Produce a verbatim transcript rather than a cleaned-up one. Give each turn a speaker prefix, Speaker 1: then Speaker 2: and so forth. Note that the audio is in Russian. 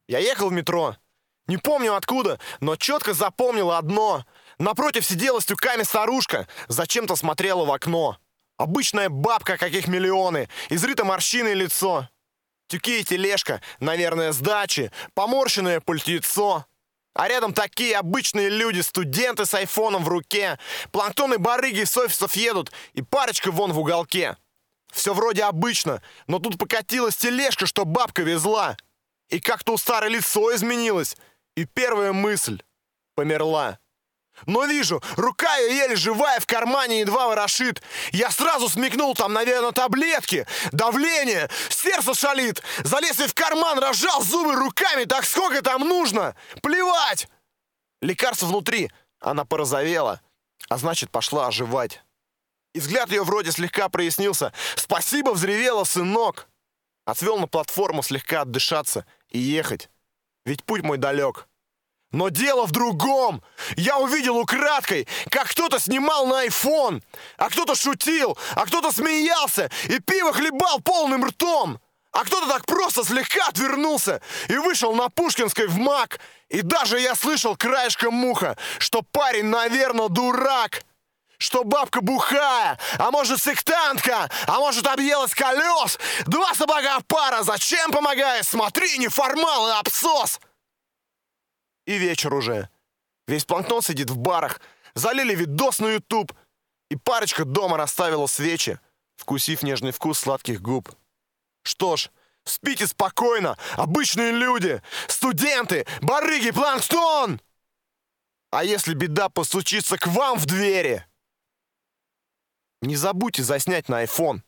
Speaker 1: Я ехал в метро. Не помню откуда, но четко запомнил одно. Напротив сидела с тюками старушка, зачем-то смотрела в окно. Обычная бабка, каких миллионы, изрыто морщиной лицо. Тюки и тележка, наверное, с дачи, поморщенное пультецо. А рядом такие обычные люди, студенты с айфоном в руке. Планктон и барыги с офисов едут, и парочка вон в уголке. Все вроде обычно, но тут покатилась тележка, что бабка везла. И как-то у старой лицо изменилось, и первая мысль — померла. Но вижу, рука ее еле живая, в кармане едва ворошит. Я сразу смекнул, там, наверное, таблетки, давление, сердце шалит. Залез ей в карман, разжал зубы руками, так сколько там нужно? Плевать! Лекарство внутри, она порозовела, а значит, пошла оживать. И взгляд ее вроде слегка прояснился. «Спасибо!» — взревела, сынок. Отвел на платформу слегка отдышаться и ехать, ведь путь мой далек. Но дело в другом. Я увидел украдкой, как кто-то снимал на айфон, а кто-то шутил, а кто-то смеялся и пиво хлебал полным ртом. А кто-то так просто слегка отвернулся и вышел на Пушкинской в МАК. И даже я слышал краешком уха, что парень, наверное, дурак. Что бабка бухая, а может сектантка, а может объелась колес. Два сапога пара, зачем помогаешь? Смотри, неформал и абсос. И вечер уже. Весь планктон сидит в барах, залили видос на ютуб, и парочка дома расставила свечи, вкусив нежный вкус сладких губ. Что ж, спите спокойно, обычные люди, студенты, барыги, планктон! А если беда постучится к вам в двери, не забудьте заснять на айфон.